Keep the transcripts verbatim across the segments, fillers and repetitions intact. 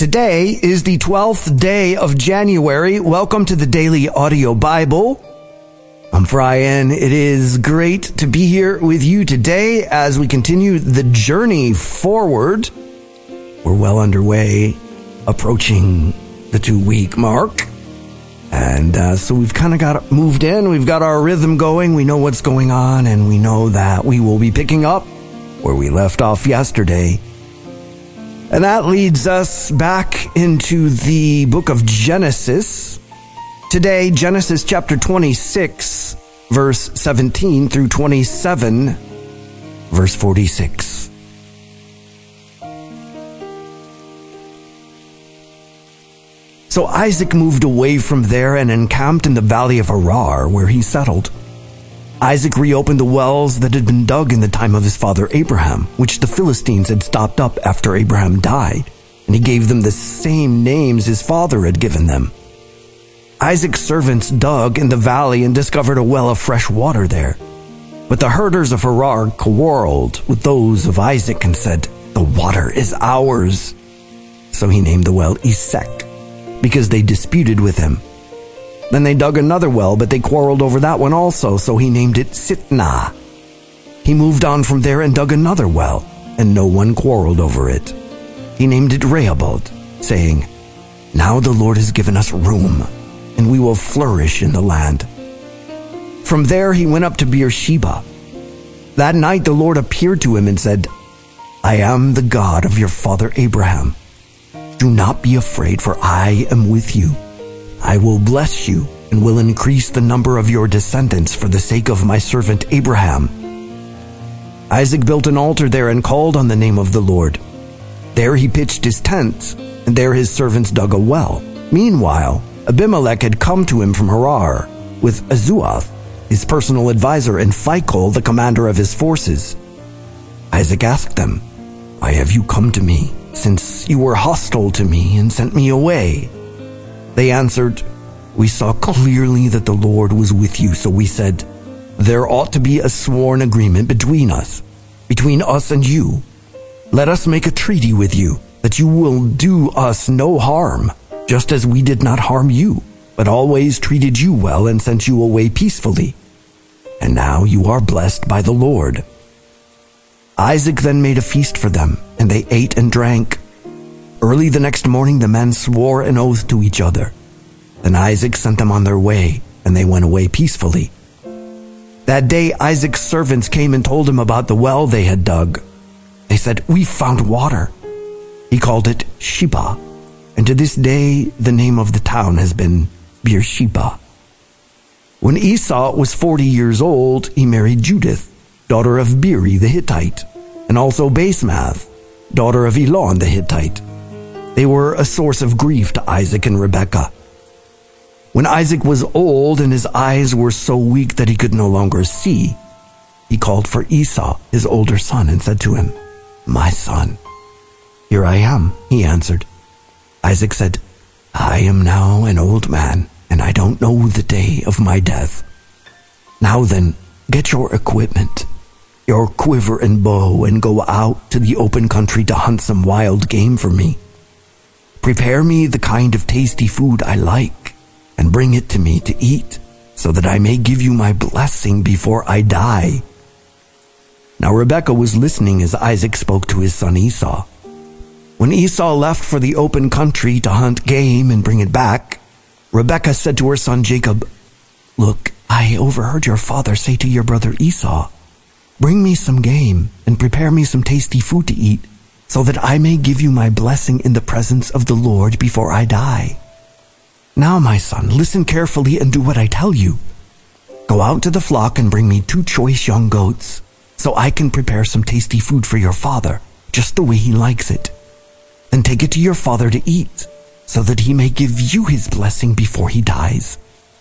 Today is the twelfth day of January. Welcome to the Daily Audio Bible. I'm Brian. It is great to be here with you today as we continue the journey forward. We're well underway, approaching the two-week mark. And uh, so we've kind of got moved in. We've got our rhythm going. We know what's going on, and we know that we will be picking up where we left off yesterday. And that leads us back into the book of Genesis. Today, Genesis chapter twenty-six, verse seventeen through twenty-seven, verse forty-six. So Isaac moved away from there and encamped in the valley of Gerar, where he settled. Isaac reopened the wells that had been dug in the time of his father Abraham, which the Philistines had stopped up after Abraham died, and he gave them the same names his father had given them. Isaac's servants dug in the valley and discovered a well of fresh water there. But the herders of Gerar quarreled with those of Isaac and said, "The water is ours." So he named the well Esek, because they disputed with him. Then they dug another well, but they quarreled over that one also, so he named it Sitnah. He moved on from there and dug another well, and no one quarreled over it. He named it Rehoboth, saying, "Now the Lord has given us room, and we will flourish in the land." From there he went up to Beersheba. That night the Lord appeared to him and said, "I am the God of your father Abraham. Do not be afraid, for I am with you. I will bless you and will increase the number of your descendants for the sake of my servant Abraham." Isaac built an altar there and called on the name of the Lord. There he pitched his tent, and there his servants dug a well. Meanwhile, Abimelech had come to him from Gerar with Azuath, his personal advisor, and Phicol, the commander of his forces. Isaac asked them, "Why have you come to me, since you were hostile to me and sent me away?" They answered, "We saw clearly that the Lord was with you, so we said, 'There ought to be a sworn agreement between us, between us and you. Let us make a treaty with you, that you will do us no harm, just as we did not harm you, but always treated you well and sent you away peacefully. And now you are blessed by the Lord.'" Isaac then made a feast for them, and they ate and drank. Early the next morning the men swore an oath to each other. Then Isaac sent them on their way, and they went away peacefully. That day Isaac's servants came and told him about the well they had dug. They said, "We found water." He called it Sheba, and to this day the name of the town has been Beersheba. When Esau was forty years old, he married Judith, daughter of Beeri the Hittite, and also Basemath, daughter of Elon the Hittite. They were a source of grief to Isaac and Rebekah. When Isaac was old and his eyes were so weak that he could no longer see, he called for Esau, his older son, and said to him, "My son." "Here I am," he answered. Isaac said, "I am now an old man, and I don't know the day of my death. Now then, get your equipment, your quiver and bow, and go out to the open country to hunt some wild game for me. Prepare me the kind of tasty food I like, and bring it to me to eat, so that I may give you my blessing before I die." Now Rebekah was listening as Isaac spoke to his son Esau. When Esau left for the open country to hunt game and bring it back, Rebekah said to her son Jacob, "Look, I overheard your father say to your brother Esau, 'Bring me some game and prepare me some tasty food to eat, so that I may give you my blessing in the presence of the Lord before I die.' Now, my son, listen carefully and do what I tell you. Go out to the flock and bring me two choice young goats, so I can prepare some tasty food for your father, just the way he likes it. Then take it to your father to eat, so that he may give you his blessing before he dies."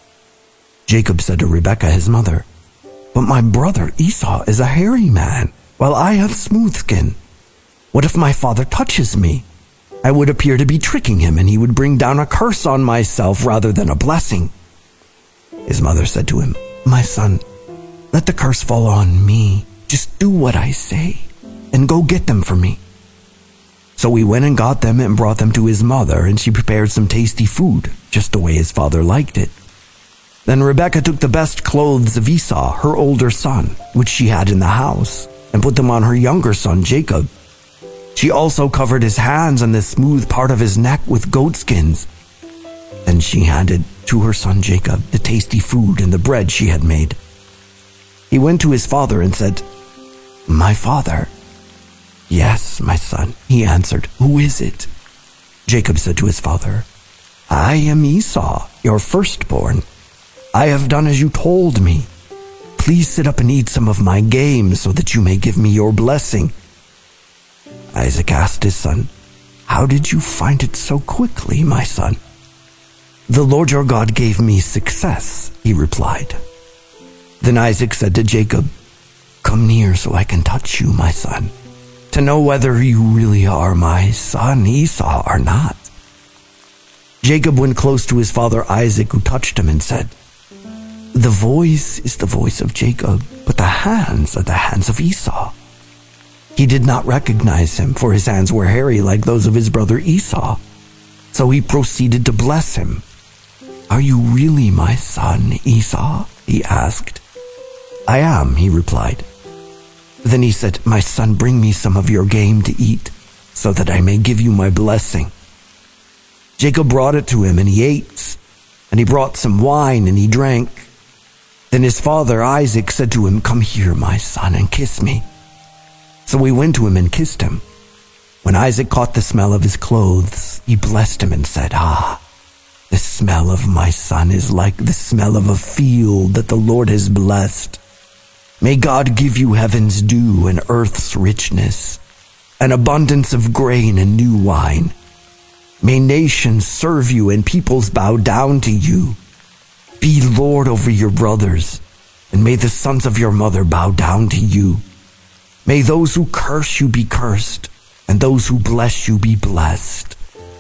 Jacob said to Rebekah his mother, "But my brother Esau is a hairy man, while I have smooth skin. What if my father touches me? I would appear to be tricking him, and he would bring down a curse on myself rather than a blessing." His mother said to him, "My son, let the curse fall on me. Just do what I say, and go get them for me." So he went and got them and brought them to his mother, and she prepared some tasty food, just the way his father liked it. Then Rebekah took the best clothes of Esau, her older son, which she had in the house, and put them on her younger son, Jacob. She also covered his hands and the smooth part of his neck with goatskins. Then she handed to her son Jacob the tasty food and the bread she had made. He went to his father and said, "My father." "Yes, my son," he answered. "Who is it?" Jacob said to his father, "I am Esau, your firstborn. I have done as you told me. Please sit up and eat some of my game so that you may give me your blessing." Isaac asked his son, "How did you find it so quickly, my son?" "The Lord your God gave me success," he replied. Then Isaac said to Jacob, "Come near so I can touch you, my son, to know whether you really are my son Esau or not." Jacob went close to his father Isaac, who touched him and said, "The voice is the voice of Jacob, but the hands are the hands of Esau." He did not recognize him, for his hands were hairy like those of his brother Esau. So he proceeded to bless him. "Are you really my son Esau?" he asked. "I am," he replied. Then he said, "My son, bring me some of your game to eat, so that I may give you my blessing." Jacob brought it to him, and he ate, and he brought some wine, and he drank. Then his father Isaac said to him, "Come here, my son, and kiss me." So he went to him and kissed him. When Isaac caught the smell of his clothes, he blessed him and said, "Ah, the smell of my son is like the smell of a field that the Lord has blessed. May God give you heaven's dew and earth's richness, an abundance of grain and new wine. May nations serve you and peoples bow down to you. Be Lord over your brothers, and may the sons of your mother bow down to you. May those who curse you be cursed, and those who bless you be blessed."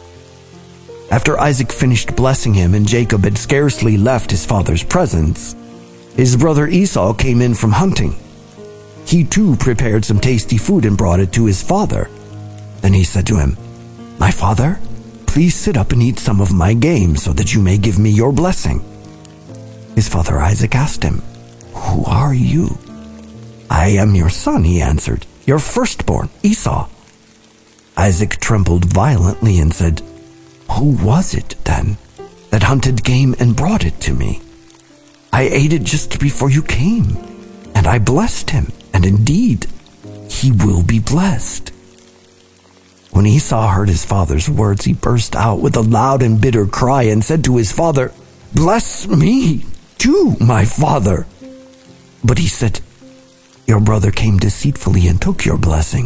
After Isaac finished blessing him and Jacob had scarcely left his father's presence, his brother Esau came in from hunting. He too prepared some tasty food and brought it to his father. Then he said to him, "My father, please sit up and eat some of my game so that you may give me your blessing." His father Isaac asked him, "Who are you?" "I am your son," he answered, "your firstborn, Esau." Isaac trembled violently and said, "Who was it, then, that hunted game and brought it to me? I ate it just before you came, and I blessed him, and indeed, he will be blessed." When Esau heard his father's words, he burst out with a loud and bitter cry and said to his father, "Bless me, too, my father." But he said, "Your brother came deceitfully and took your blessing."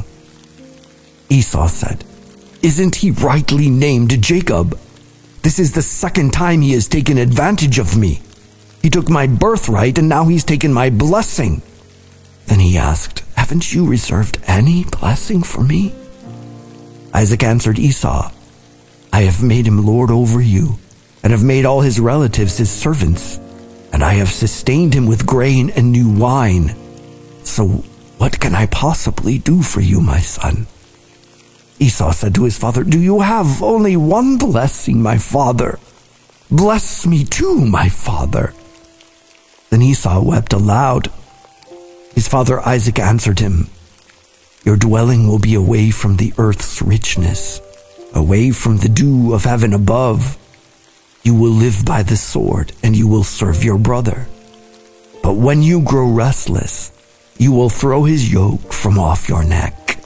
Esau said, "Isn't he rightly named Jacob? This is the second time he has taken advantage of me. He took my birthright and now he's taken my blessing." Then he asked, "Haven't you reserved any blessing for me?" Isaac answered Esau, "I have made him lord over you, and have made all his relatives his servants, and I have sustained him with grain and new wine. So what can I possibly do for you, my son?" Esau said to his father, "Do you have only one blessing, my father? Bless me too, my father." Then Esau wept aloud. His father Isaac answered him, "Your dwelling will be away from the earth's richness, away from the dew of heaven above. You will live by the sword, and you will serve your brother. But when you grow restless, you will throw his yoke from off your neck."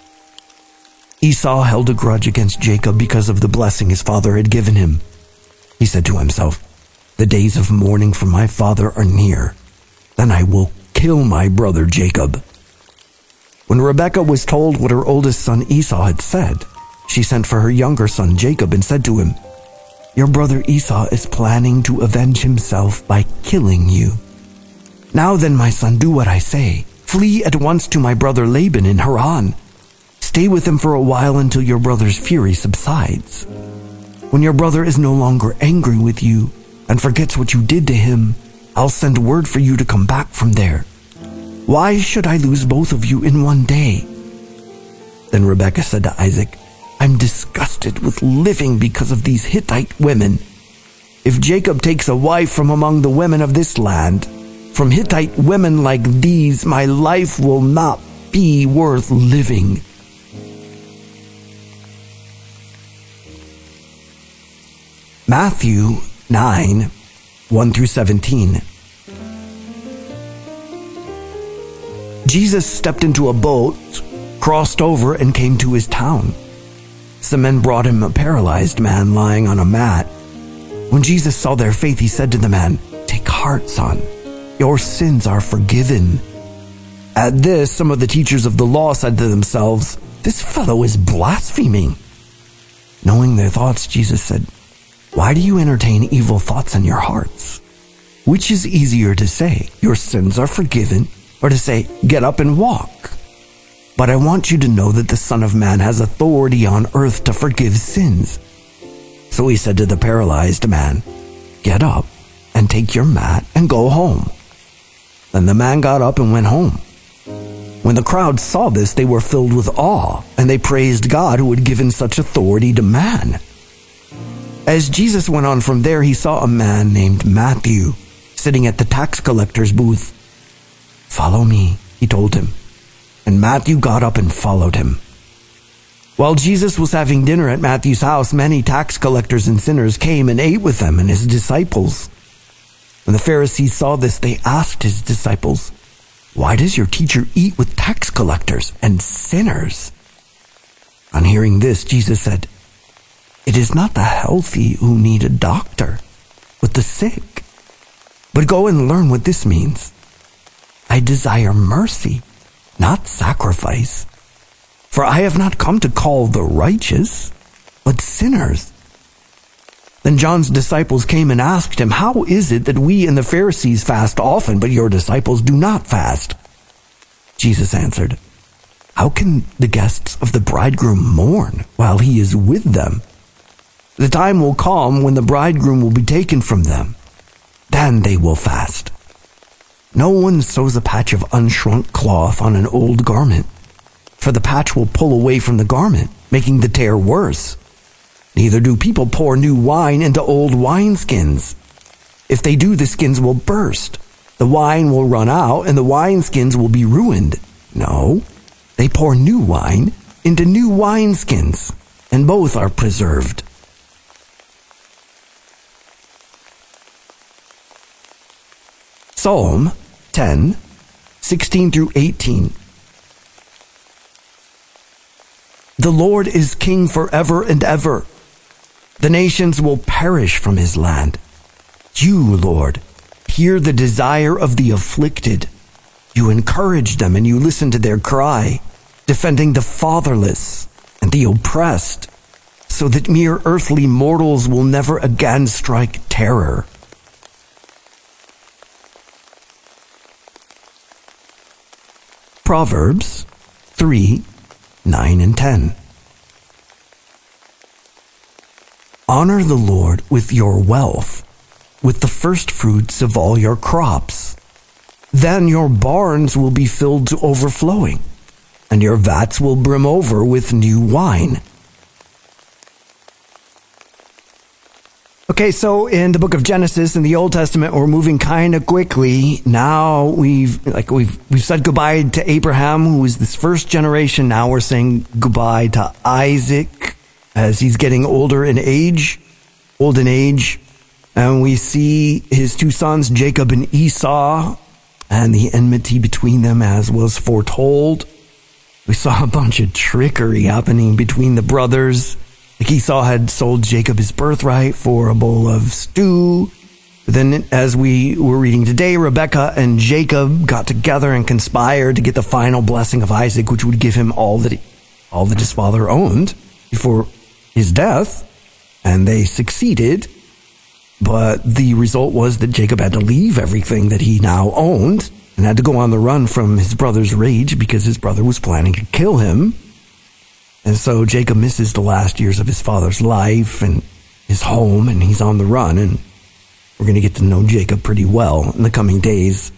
Esau held a grudge against Jacob because of the blessing his father had given him. He said to himself, "The days of mourning for my father are near. Then I will kill my brother Jacob." When Rebekah was told what her oldest son Esau had said, she sent for her younger son Jacob and said to him, "Your brother Esau is planning to avenge himself by killing you. Now then, my son, do what I say. Flee at once to my brother Laban in Haran. Stay with him for a while until your brother's fury subsides. When your brother is no longer angry with you and forgets what you did to him, I'll send word for you to come back from there. Why should I lose both of you in one day?" Then Rebekah said to Isaac, I'm disgusted with living because of these Hittite women. If Jacob takes a wife from among the women of this land, from Hittite women like these, my life will not be worth living. Matthew nine, one through seventeen. Jesus stepped into a boat, crossed over, and came to his town. Some men brought him a paralyzed man lying on a mat. When Jesus saw their faith, he said to the man, "Take heart, son. Your sins are forgiven." At this, some of the teachers of the law said to themselves, "This fellow is blaspheming." Knowing their thoughts, Jesus said, "Why do you entertain evil thoughts in your hearts? Which is easier to say, 'Your sins are forgiven,' or to say, 'Get up and walk'? But I want you to know that the Son of Man has authority on earth to forgive sins." So he said to the paralyzed man, "Get up and take your mat and go home." Then the man got up and went home. When the crowd saw this, they were filled with awe, and they praised God who had given such authority to man. As Jesus went on from there, he saw a man named Matthew sitting at the tax collector's booth. "Follow me," he told him. And Matthew got up and followed him. While Jesus was having dinner at Matthew's house, many tax collectors and sinners came and ate with them and his disciples. When the Pharisees saw this, they asked his disciples, "Why does your teacher eat with tax collectors and sinners?" On hearing this, Jesus said, "It is not the healthy who need a doctor, but the sick. But go and learn what this means. I desire mercy, not sacrifice. For I have not come to call the righteous, but sinners." Then John's disciples came and asked him, "How is it that we and the Pharisees fast often, but your disciples do not fast?" Jesus answered, "How can the guests of the bridegroom mourn while he is with them? The time will come when the bridegroom will be taken from them. Then they will fast. No one sews a patch of unshrunk cloth on an old garment, for the patch will pull away from the garment, making the tear worse. Neither do people pour new wine into old wineskins. If they do, the skins will burst. The wine will run out, and the wineskins will be ruined. No, they pour new wine into new wineskins, and both are preserved." Psalm ten, sixteen through eighteen. The Lord is king forever and ever. The nations will perish from his land. You, Lord, hear the desire of the afflicted. You encourage them and you listen to their cry, defending the fatherless and the oppressed, so that mere earthly mortals will never again strike terror. Proverbs three, nine and ten. Honor the Lord with your wealth, with the first fruits of all your crops. Then your barns will be filled to overflowing, and your vats will brim over with new wine. Okay, so in the book of Genesis in the Old Testament, we're moving kind of quickly. Now we've like we've we've said goodbye to Abraham, who was this first generation. Now we're saying goodbye to Isaac as he's getting older in age, old in age, and we see his two sons, Jacob and Esau, and the enmity between them as was foretold. We saw a bunch of trickery happening between the brothers. Like Esau had sold Jacob his birthright for a bowl of stew. Then, as we were reading today, Rebekah and Jacob got together and conspired to get the final blessing of Isaac, which would give him all that he, all that his father owned before his death. And they succeeded. But the result was that Jacob had to leave everything that he now owned and had to go on the run from his brother's rage because his brother was planning to kill him. And so Jacob misses the last years of his father's life and his home, and he's on the run. And we're going to get to know Jacob pretty well in the coming days.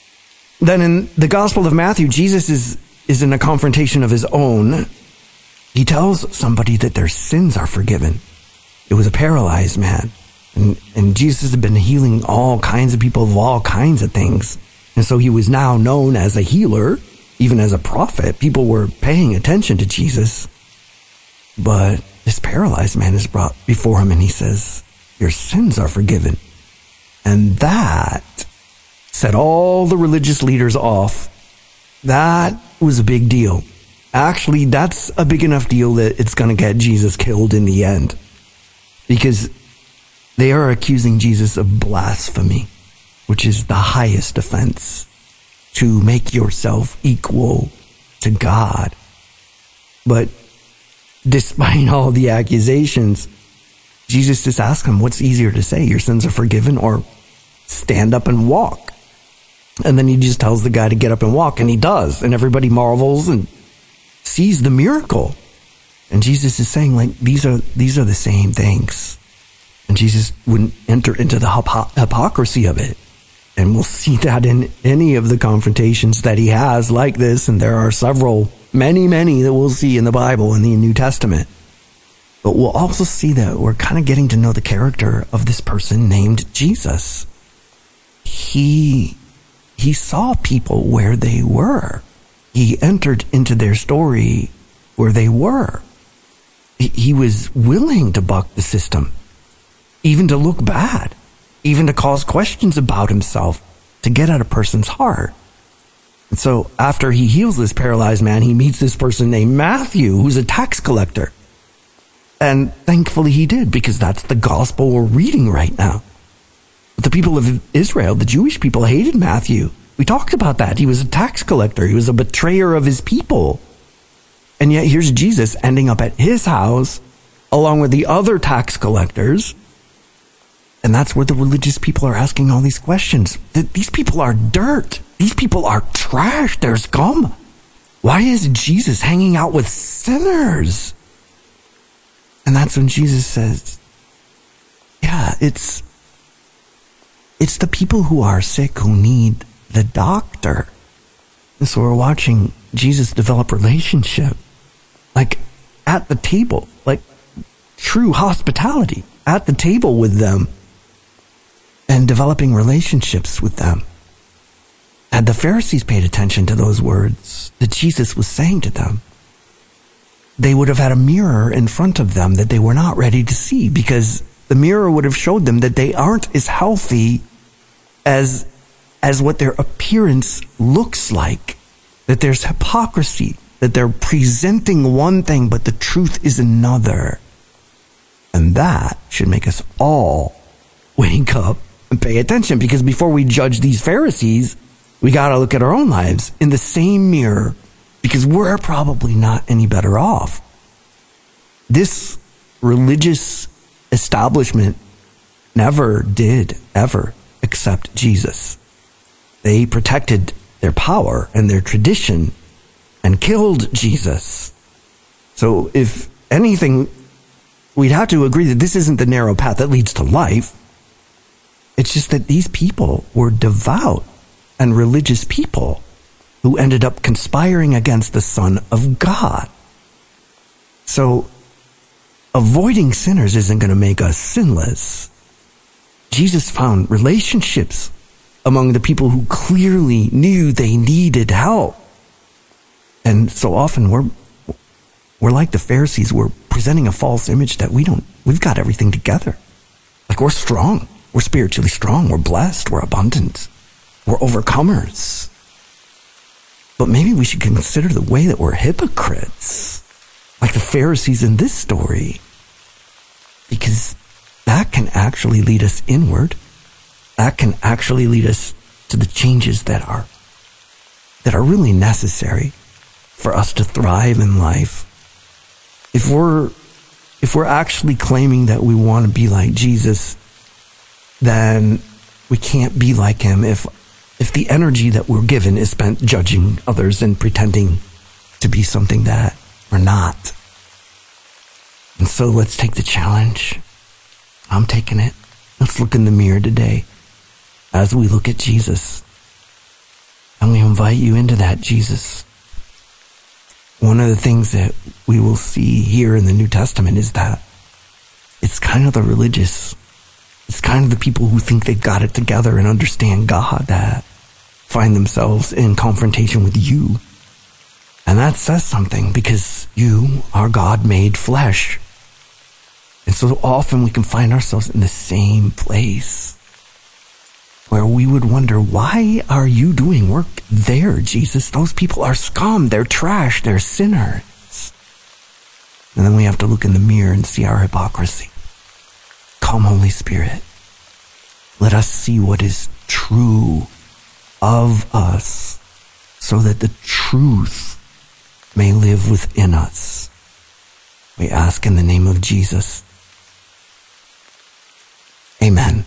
Then in the Gospel of Matthew, Jesus is, is in a confrontation of his own. he tells somebody that their sins are forgiven. It was a paralyzed man. And, and Jesus had been healing all kinds of people of all kinds of things. And so he was now known as a healer, even as a prophet. People were paying attention to Jesus. But this paralyzed man is brought before him and he says, your sins are forgiven. And that set all the religious leaders off. That was a big deal. Actually, that's a big enough deal that it's going to get Jesus killed in the end. Because they are accusing Jesus of blasphemy, which is the highest offense, to make yourself equal to God. But despite all the accusations, Jesus just asked him, what's easier to say, your sins are forgiven, or stand up and walk? And then he just tells the guy to get up and walk, and he does. And everybody marvels and sees the miracle. And Jesus is saying, like, these are these are the same things. And Jesus wouldn't enter into the hypo- hypocrisy of it. And we'll see that in any of the confrontations that he has like this. And there are several, many, many that we'll see in the Bible in the New Testament. But we'll also see that we're kind of getting to know the character of this person named Jesus. He, he saw people where they were. He entered into their story where they were. He, he was willing to buck the system, even to look bad, even to cause questions about himself, to get at a person's heart. And so after he heals this paralyzed man, he meets this person named Matthew, who's a tax collector. And thankfully he did, because that's the gospel we're reading right now. But the people of Israel, the Jewish people, hated Matthew. We talked about that. He was a tax collector. He was a betrayer of his people. And yet here's Jesus ending up at his house, along with the other tax collectors. And that's where the religious people are asking all these questions. These people are dirt. These people are trash. They're scum. Why is Jesus hanging out with sinners? And that's when Jesus says, yeah, it's, it's the people who are sick who need the doctor. And so we're watching Jesus develop relationship, like at the table, like true hospitality at the table with them, and developing relationships with them. Had the Pharisees paid attention to those words that Jesus was saying to them, they would have had a mirror in front of them that they were not ready to see, because the mirror would have showed them that they aren't as healthy as, as what their appearance looks like, that there's hypocrisy, that they're presenting one thing, but the truth is another. And that should make us all wake up and pay attention, because before we judge these Pharisees, we got to look at our own lives in the same mirror, because we're probably not any better off. This religious establishment never did ever accept Jesus. They protected their power and their tradition and killed Jesus. So if anything, we'd have to agree that this isn't the narrow path that leads to life. It's just that these people were devout and religious people who ended up conspiring against the Son of God. So avoiding sinners isn't going to make us sinless. Jesus found relationships among the people who clearly knew they needed help. And so often we're we're like the Pharisees. We're presenting a false image that we don't, we've got everything together. Like we're strong. We're spiritually strong. We're blessed. We're abundant. We're overcomers. But maybe we should consider the way that we're hypocrites, like the Pharisees in this story, because that can actually lead us inward. That can actually lead us to the changes that are that are really necessary for us to thrive in life. If we're if we're actually claiming that we want to be like Jesus, then we can't be like him if if the energy that we're given is spent judging others and pretending to be something that we're not. And so let's take the challenge. I'm taking it. Let's look in the mirror today as we look at Jesus. And we invite you into that, Jesus. one of the things that we will see here in the New Testament is that it's kind of the religious, it's kind of the people who think they've got it together and understand God that find themselves in confrontation with you. And that says something, because you are God made flesh. And so often we can find ourselves in the same place where we would wonder, why are you doing work there, Jesus? Those people are scum, they're trash, they're sinners. And then we have to look in the mirror and see our hypocrisy. Come, Holy Spirit, let us see what is true of us, so that the truth may live within us. We ask in the name of Jesus. Amen.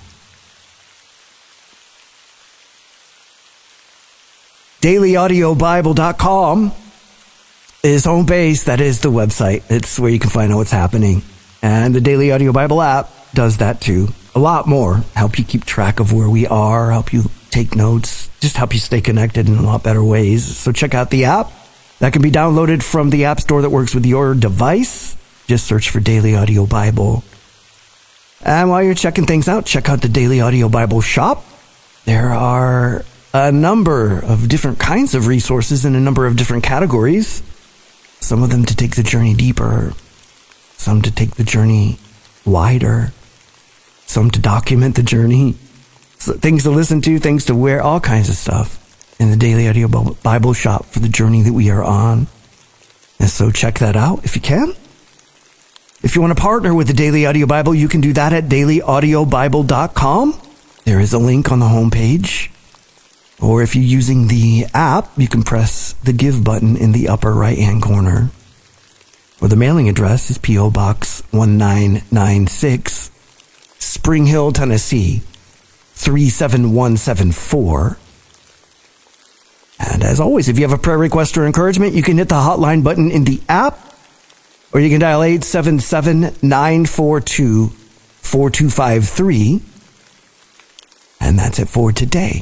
daily audio bible dot com is home base. That is the website. It's where you can find out what's happening. And the Daily Audio Bible app does that too. A lot more. Help you keep track of where we are, help you take notes, just help you stay connected in a lot better ways. So check out the app. That can be downloaded from the app store that works with your device. Just search for Daily Audio Bible. And while you're checking things out, check out the Daily Audio Bible shop. There are a number of different kinds of resources in a number of different categories. Some of them to take the journey deeper, some to take the journey wider, some to document the journey, so things to listen to, things to wear, all kinds of stuff in the Daily Audio Bible shop for the journey that we are on. And so check that out if you can. If you want to partner with the Daily Audio Bible, you can do that at daily audio bible dot com. There is a link on the homepage. Or if you're using the app, you can press the Give button in the upper right-hand corner. Or the mailing address is P O Box one nine nine six, Spring Hill, Tennessee, three seven one seven four. And as always, if you have a prayer request or encouragement, you can hit the hotline button in the app, or you can dial eight seven seven, nine four two, four two five three. And that's it for today.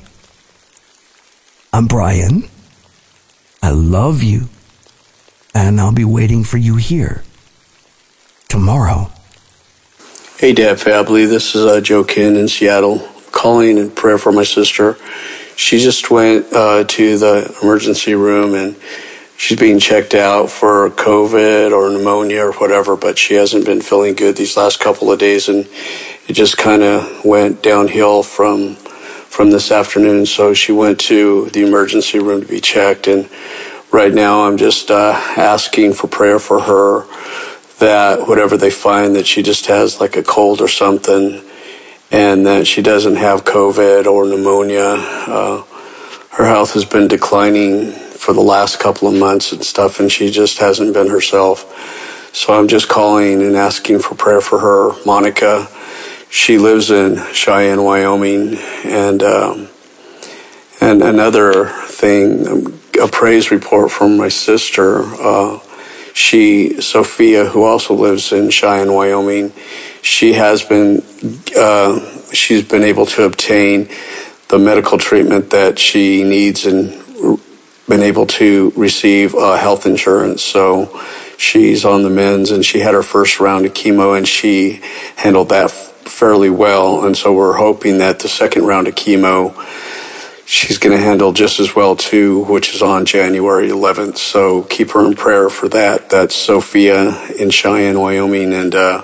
I'm Brian. I love you. And I'll be waiting for you here tomorrow. Hey, Dad family. This is uh, Joe Kin in Seattle, calling in prayer for my sister. She just went uh, to the emergency room, and she's being checked out for COVID or pneumonia or whatever, but she hasn't been feeling good these last couple of days, and it just kind of went downhill from from this afternoon. So she went to the emergency room to be checked, and right now I'm just uh, asking for prayer for her, that whatever they find, that she just has like a cold or something, and that she doesn't have COVID or pneumonia. Uh, her health has been declining for the last couple of months and stuff, and she just hasn't been herself. So I'm just calling and asking for prayer for her, Monica. She lives in Cheyenne, Wyoming. And um, and another thing, a praise report from my sister. Uh, she, Sophia, who also lives in Cheyenne, Wyoming, she has been, uh, she's been able to obtain the medical treatment that she needs and been able to receive uh, health insurance. So she's on the mends, and she had her first round of chemo, and she handled that fairly well. And so we're hoping that the second round of chemo, she's going to handle just as well too, which is on January eleventh. So keep her in prayer for that. That's Sophia in Cheyenne, Wyoming. And, uh,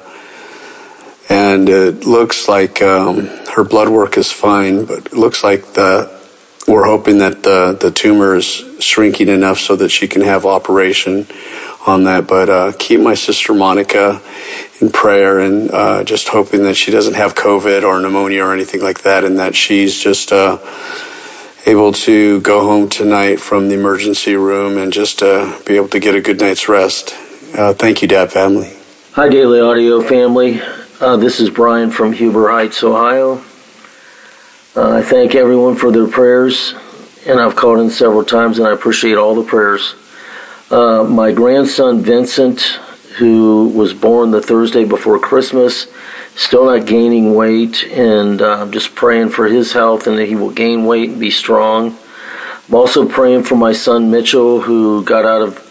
and it looks like, um, her blood work is fine, but it looks like the, we're hoping that the, the tumor is shrinking enough so that she can have operation on that. But uh, keep my sister Monica in prayer, and uh, just hoping that she doesn't have COVID or pneumonia or anything like that, and that she's just uh, able to go home tonight from the emergency room and just uh, be able to get a good night's rest. Uh, thank you, Dad family. Hi, Daily Audio family. Uh, this is Brian from Huber Heights, Ohio. Uh, I thank everyone for their prayers, and I've called in several times, and I appreciate all the prayers. Uh, my grandson, Vincent, who was born the Thursday before Christmas, still not gaining weight, and uh, I'm just praying for his health and that he will gain weight and be strong. I'm also praying for my son, Mitchell, who got out of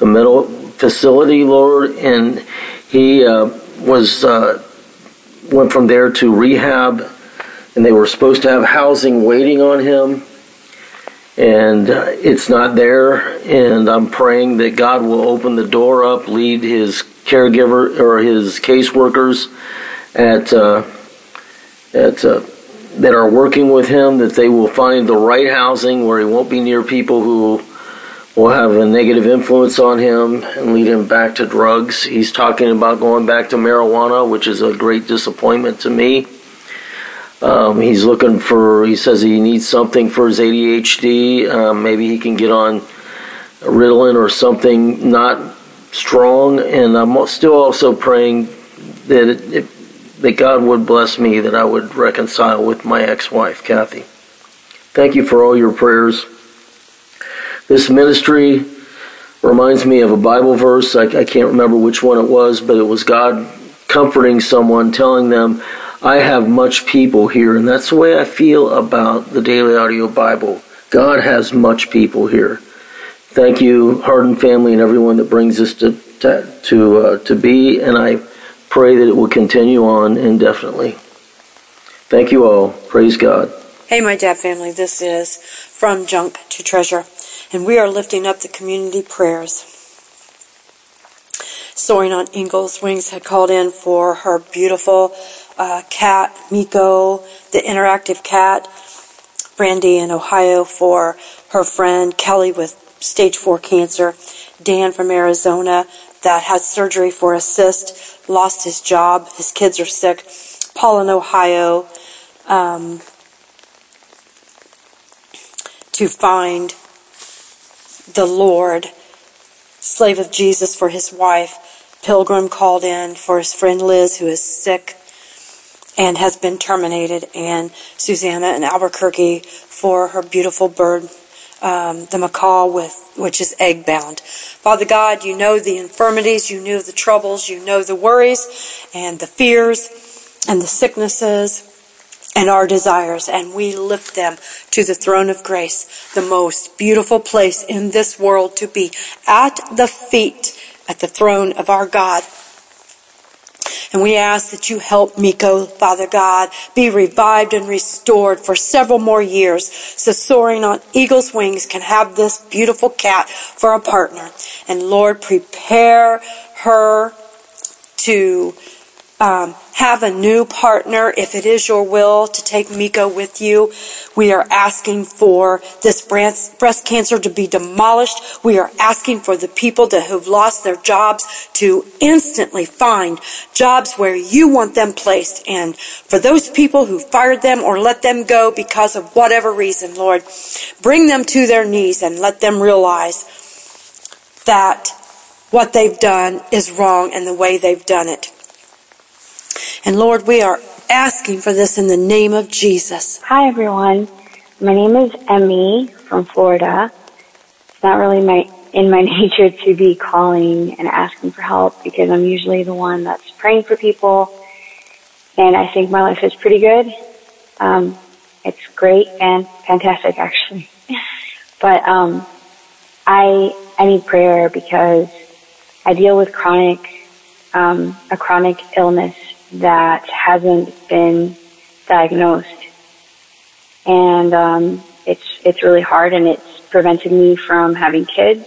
a mental facility, Lord, and he uh, was uh, went from there to rehab, and they were supposed to have housing waiting on him, and uh, it's not there, and I'm praying that God will open the door up, lead his caregiver or his caseworkers at uh, at uh, that are working with him, that they will find the right housing where he won't be near people who will have a negative influence on him and lead him back to drugs. He's talking about going back to marijuana, which is a great disappointment to me. Um, he's looking for, he says he needs something for his A D H D. Um, maybe he can get on Ritalin or something not strong. And I'm still also praying that it, it that God would bless me, that I would reconcile with my ex-wife, Kathy. Thank you for all your prayers. This ministry reminds me of a Bible verse. I, I can't remember which one it was, but it was God comforting someone, telling them, I have much people here. And that's the way I feel about the Daily Audio Bible. God has much people here. Thank you, Hardin family, and everyone that brings this to, to, to, uh, to be, and I pray that it will continue on indefinitely. Thank you all. Praise God. Hey, my dad family, this is From Junk to Treasure, and we are lifting up the community prayers. Soaring on Eagle's Wings had called in for her beautiful uh, cat, Miko, the interactive cat. Brandy in Ohio for her friend Kelly with stage four cancer. Dan from Arizona that had surgery for a cyst, lost his job, his kids are sick. Paul in Ohio um, to find the Lord. Slave of Jesus for his wife. Pilgrim called in for his friend Liz, who is sick and has been terminated. And Susanna in Albuquerque for her beautiful bird, um, the macaw, with which is egg-bound. Father God, you know the infirmities, you know the troubles, you know the worries and the fears and the sicknesses and our desires, and we lift them to the throne of grace, the most beautiful place in this world to be, at the feet, at the throne of our God. And we ask that you help Miko, Father God, be revived and restored for several more years, so Soaring on Eagle's Wings can have this beautiful cat for a partner. And Lord, prepare her to Um, have a new partner, if it is your will to take Miko with you. We are asking for this breast, breast cancer to be demolished. We are asking for the people that have lost their jobs to instantly find jobs where you want them placed. And for those people who fired them or let them go because of whatever reason, Lord, bring them to their knees and let them realize that what they've done is wrong and the way they've done it. And Lord, we are asking for this in the name of Jesus. Hi, everyone. My name is Emmy from Florida. It's not really my in my nature to be calling and asking for help because I'm usually the one that's praying for people. And I think my life is pretty good. Um, it's great and fantastic, actually. But um, I I need prayer because I deal with chronic um, a chronic illness that hasn't been diagnosed, and um, it's it's really hard, and it's prevented me from having kids.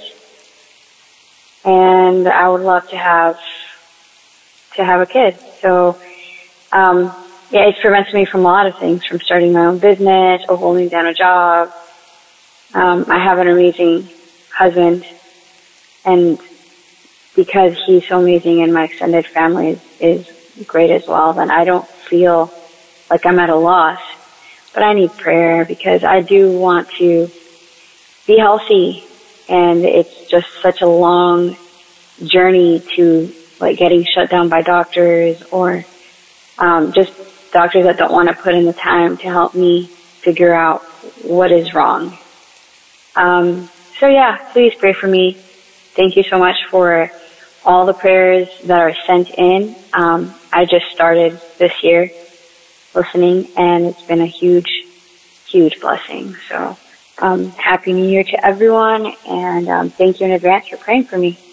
And I would love to have to have a kid. So um, yeah, it's prevented me from a lot of things, from starting my own business or holding down a job. Um, I have an amazing husband, and because he's so amazing, and my extended family is, is great as well, then I don't feel like I'm at a loss. But I need prayer because I do want to be healthy, and it's just such a long journey to like getting shut down by doctors or um, just doctors that don't want to put in the time to help me figure out what is wrong. Um, so yeah, please pray for me. Thank you so much for all the prayers that are sent in. Um, I just started this year listening, and it's been a huge, huge blessing. So um, Happy New Year to everyone, and um, thank you in advance for praying for me.